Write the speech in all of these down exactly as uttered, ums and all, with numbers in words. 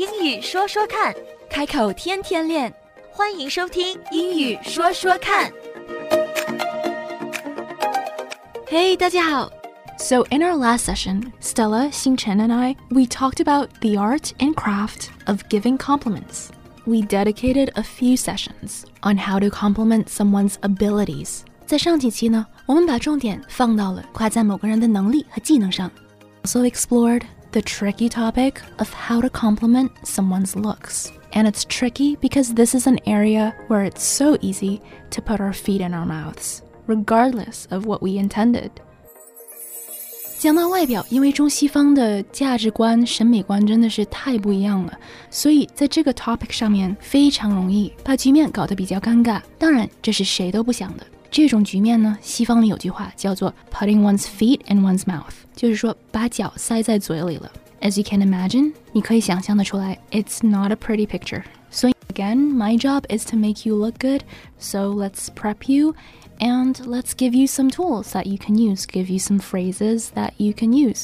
英语说说看， 开口天天练， 欢迎收听英语说说看。Hey， 大家好。So in our last session, Stella, Xingchen, and I, we talked about the art and craft of giving compliments. We dedicated a few sessions on how to compliment someone's abilities. 在上几期呢，我们把重点放到了夸赞某个人的能力和技能上。Also explored the tricky topic of how to compliment someone's looks. And it's tricky because this is an area where it's so easy to put our feet in our mouths, regardless of what we intended.讲到外表，因为中西方的价值观、审美观真的是太不一样了，所以在这个 topic 上面非常容易把局面搞得比较尴尬。当然，这是谁都不想的。这种局面呢，西方里有句话叫做 putting one's feet in one's mouth， 就是说把脚塞在嘴里了。As you can imagine， 你可以想象得出来 ，it's not a pretty picture. So again, my job is to make you look good. So let's prep you.And let's give you some tools that you can use, give you some phrases that you can use.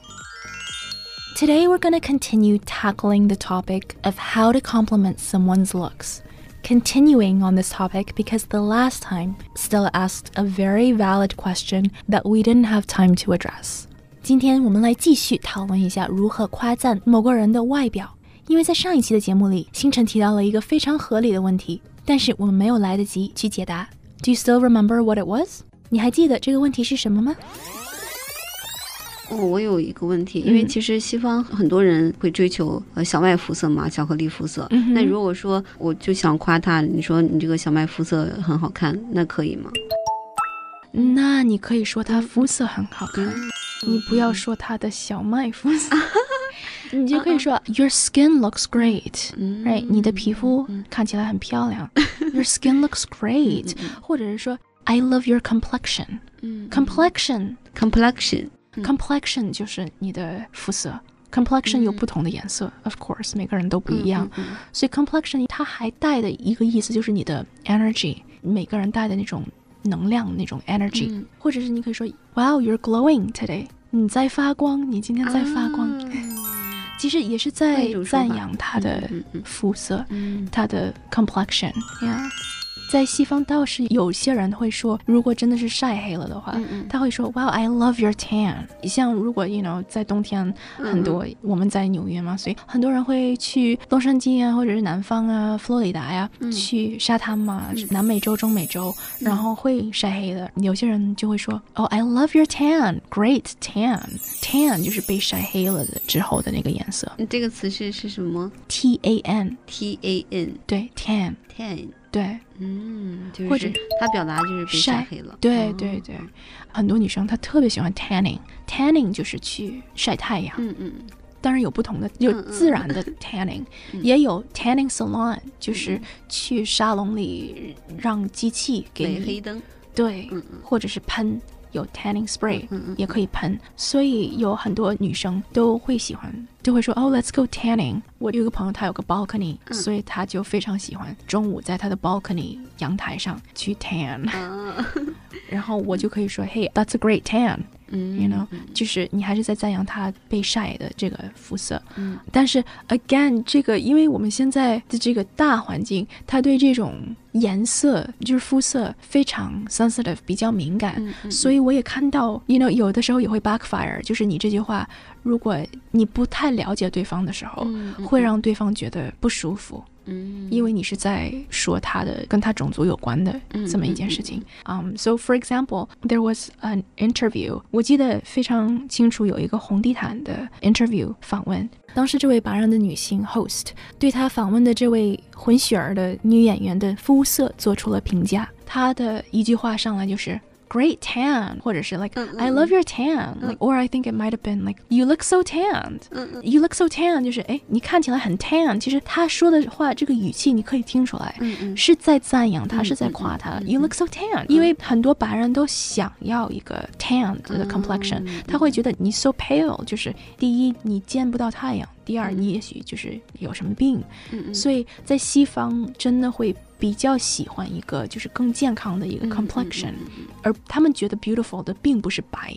Today we're going to continue tackling the topic of how to compliment someone's looks. Continuing on this topic because the last time Stella asked a very valid question that we didn't have time to address. 今天我们来继续讨论一下如何夸赞某个人的外表。因为在上一期的节目里，星辰提到了一个非常合理的问题，但是我们没有来得及去解答。Do you still remember what it was? 你还记得这个问题是什么吗？ 哦，我有一个问题，因为其实西方很多人会追求呃小麦肤色嘛，巧克力肤色。嗯、那如果说我就想夸他，你说你这个小麦肤色很好看，那可以吗？ 那你可以说他肤色很好看，嗯、你不要说他的小麦肤色。你就可以说 Your skin looks great、嗯、right? 你的皮肤看起来很漂亮、嗯、Your skin looks great、嗯、或者是说 I love your complexion、嗯、complexion complexion complexion 就是你的肤色、嗯、complexion 有不同的颜色、嗯、of course 每个人都不一样、嗯嗯嗯、所以 complexion 它还带的一个意思就是你的 energy 每个人带的那种能量那种 energy、嗯、或者是你可以说 Wow you're glowing today 你在发光你今天在发光、啊其实也是在赞扬他的肤色、嗯嗯、他的 complexion、yeah. 在西方倒是有些人会说如果真的是晒黑了的话、嗯嗯、他会说 Wow I love your tan 像如果 you know 在冬天很多、嗯、我们在纽约嘛，所以很多人会去洛杉矶啊或者是南方啊佛罗里达呀、嗯、去沙滩嘛、嗯、南美洲中美洲、嗯、然后会晒黑的有些人就会说 Oh I love your tan Great tan Tan 就是被晒黑了的之后的那个颜色。 这个词是是什么？ T A N T A N 对 tan tan 对， 嗯，就是或者他表达就是被晒黑了。 对对对、哦，很多女生她特别喜欢 tanning，tanning 就是去晒太阳。嗯嗯，当然有不同的，有自然的 tanning，、嗯、也有 tanning salon，、嗯、就是去沙龙里让机器给你黑灯， 对、嗯，或者是喷。有 tanning spray、嗯嗯、也可以喷，所以有很多女生都会喜欢，就会说哦、oh, let's go tanning。我有一个朋友，他有个 balcony，、嗯、所以他就非常喜欢中午在他的 balcony 阳台上去 tan，、啊、然后我就可以说 Hey that's a great tan。嗯 you know 就是你还是在赞扬他被晒的这个肤色、嗯、但是 again 这个因为我们现在的这个大环境他对这种颜色就是肤色非常 sensitive 比较敏感、嗯嗯、所以我也看到 you know 有的时候也会 backfire 就是你这句话如果你不太了解对方的时候、嗯嗯、会让对方觉得不舒服嗯、因为你是在说他的跟他种族有关的这么一件事情、嗯 um, So for example there was an interview 我记得非常清楚有一个红地毯的 interview 访问当时这位白人的女性 host 对她访问的这位混血儿的女演员的肤色做出了评价她的一句话上来就是Great tan 或者是 like、嗯、I love your tan、嗯、like, or I think it might have been like you look so tanned、嗯、you look so tan 就是哎你看起来很 tan 其实他说的话这个语气你可以听出来、嗯、是在赞扬他、嗯、是在夸他、嗯、you look so tan、嗯、因为很多白人都想要一个 tan 的 complexion、嗯、他会觉得你 so pale 就是第一你见不到太阳第二你也许就是有什么病、嗯、所以在西方真的会比较喜欢一个就是更健康的一个 complexion、嗯嗯嗯嗯、而他们觉得 beautiful 的并不是白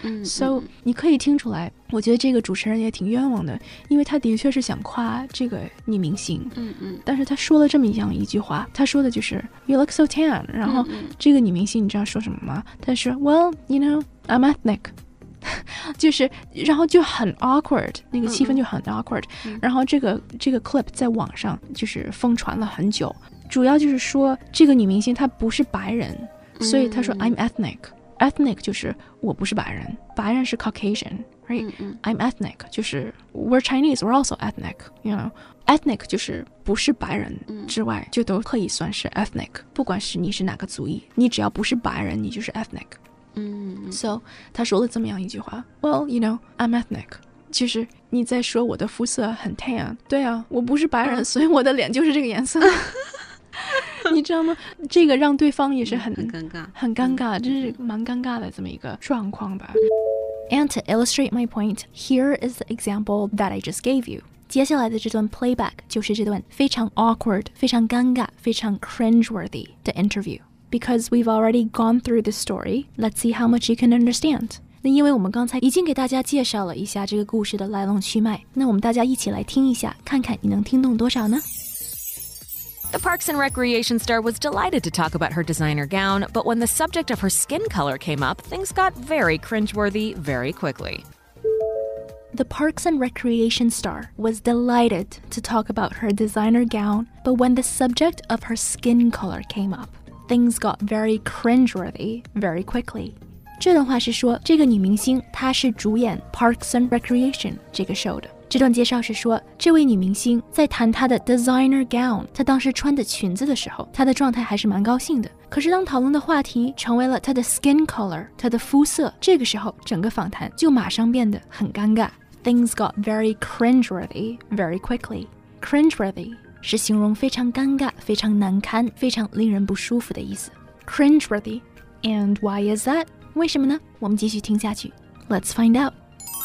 嗯 So 你可以听出来，我觉得这个主持人也挺冤枉的，因为他的确是想夸这个女明星， 嗯嗯， 但是他说了这么样一句话，他说的就是 You look so tan， 然后这个女明星你知道说什么吗？她说 Well, you know, I'm ethnic。就是然后就很 awkward， 那个气氛就很 awkward，嗯，然后这个这个 clip 在网上就是疯传了很久，主要就是说这个女明星她不是白人，所以她说 I'm ethnic， ethnic 就是我不是白人，白人是 Caucasian， right？ I'm ethnic 就是 we're Chinese, we're also ethnic, you know， ethnic 就是不是白人之外就都可以算是 ethnic， 不管是你是哪个族裔，你只要不是白人你就是 ethnic。 嗯 So 他说了这么样一句话 Well, you know, I'm ethnic， 就是你在说我的肤色很 tan， 对啊，我不是白人，所以我的脸就是这个颜色。你知道吗？这个让对方也是很很尴尬， 很尴尬，这是蛮尴尬的这么一个状况吧。And to illustrate my point, here is the example that I just gave you。接下来的这段 playback 就是这段非常 awkward、非常尴尬、非常 cringeworthy 的 interview。Because we've already gone through the story, let's see how much you can understand. 那因为我们刚才已经给大家介绍了一下这个故事的来龙去脉，那我们大家一起来听一下，看看你能听懂多少呢？ The Parks and Recreation star was delighted to talk about her designer gown, but when the subject of her skin color came up, things got very cringeworthy very quickly. The Parks and Recreation star was delighted to talk about her designer gown, but when the subject of her skin color came up,Things got very cringeworthy very quickly. 这段话是说，这个女明星她是主演 Parks and Recreation 这个 show 的。这段介绍是说，这位女明星在谈她的 designer gown， 她当时穿的裙子的时候，她的状态还是蛮高兴的。可是当讨论的话题成为了她的 skin color， 她的肤色，这个时候整个访谈就马上变得很尴尬。Things got very cringeworthy very quickly. Cringeworthy是形容非常尴尬、非常难堪、非常令人不舒服的意思。Cringeworthy. And why is that? 为什么呢？我们继续听下去。Let's find out.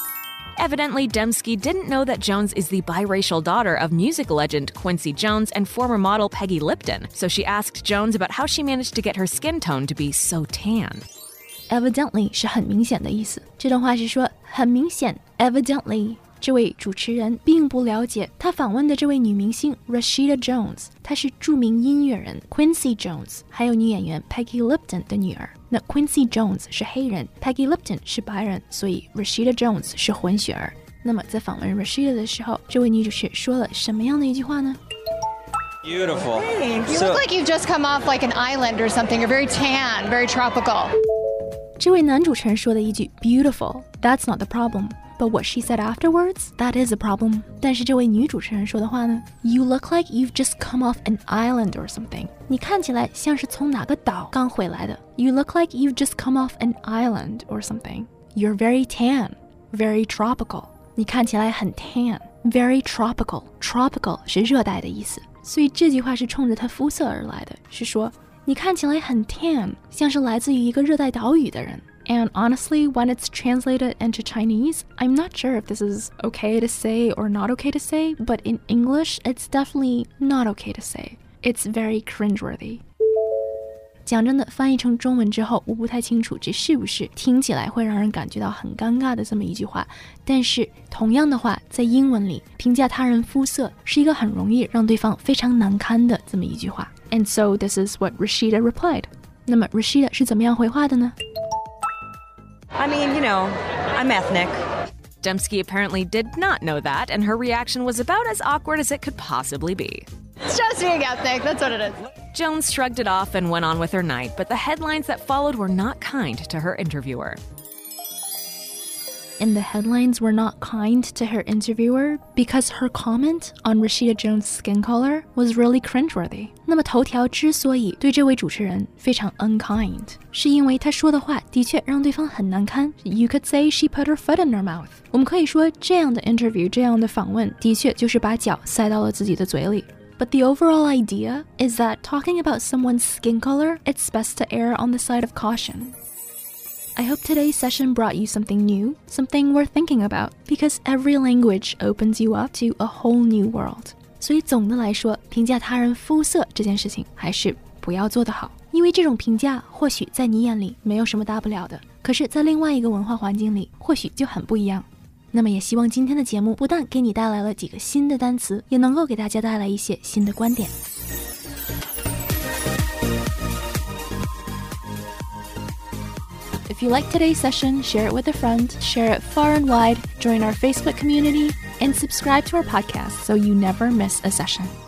Evidently, Dembski didn't know that Jones is the biracial daughter of music legend Quincy Jones and former model Peggy Lipton, so she asked Jones about how she managed to get her skin tone to be so tan. Evidently 是很明显的意思。这段话是说很明显 Evidently这位主持人并不了解他访问的这位女明星 Rashida Jones， 她是著名音乐人 Quincy Jones， 还有女演员 Peggy Lipton 的女儿。那 Quincy Jones 是黑人， Peggy Lipton 是白人，所以 Rashida Jones 是混血儿。那么在访问 Rashida 的时候，这位女主持说了什么样的一句话呢？ Beautiful. You so, look like you've just come off like an island or something. You're very tan, very tropical. 这位男主持人说的一句 beautiful, that's not the problem.But what she said afterwards, that is a problem. 但是这位女主持人说的话呢 You look like you've just come off an island or something. 你看起来像是从哪个岛刚回来的 You look like you've just come off an island or something. You're very tan, very tropical. 你看起来很 tan, very tropical. Tropical 是热带的意思，所以这句话是冲着她肤色而来的，是说你看起来很 tan, 像是来自于一个热带岛屿的人。And honestly, when it's translated into Chinese, I'm not sure if this is okay to say or not okay to say, but in English, it's definitely not okay to say. It's very cringeworthy. 讲真的，翻译成中文之后，我不太清楚这是不是听起来会让人感觉到很尴尬的这么一句话。但是同样的话，在英文里，评价他人肤色是一个很容易让对方非常难堪的这么一句话。And so this is what Rashida replied. 那么 Rashida 是怎么样回话的呢 ？I mean, you know, I'm ethnic. Dembski apparently did not know that, and her reaction was about as awkward as it could possibly be. It's just being ethnic, that's what it is. Jones shrugged it off and went on with her night, but the headlines that followed were not kind to her interviewer. And the headlines were not kind to her interviewer because her comment on Rashida Jones' skin color was really cringeworthy. 那么头条之所以对这位主持人非常 unkind， 是因为她说的话的确让对方很难堪。You could say she put her foot in her mouth. 我们可以说这样的 interview， 这样的访问的确就是把脚塞到了自己的嘴里。But the overall idea is that talking about someone's skin color, it's best to err on the side of caution.I hope today's session brought you something new, something worth thinking about, because every language opens you up to a whole new world. 所以总的来说，评价他人肤色这件事情还是不要做得好，因为这种评价或许在你眼里没有什么大不了的， 可是在另外一个文化环境里或许就很不一样。那么也希望今天的节目不但给你带来了几个新的单词，也能够给大家带来一些新的观点。If you like today's session, share it with a friend, share it far and wide, join our Facebook community, and subscribe to our podcast so you never miss a session.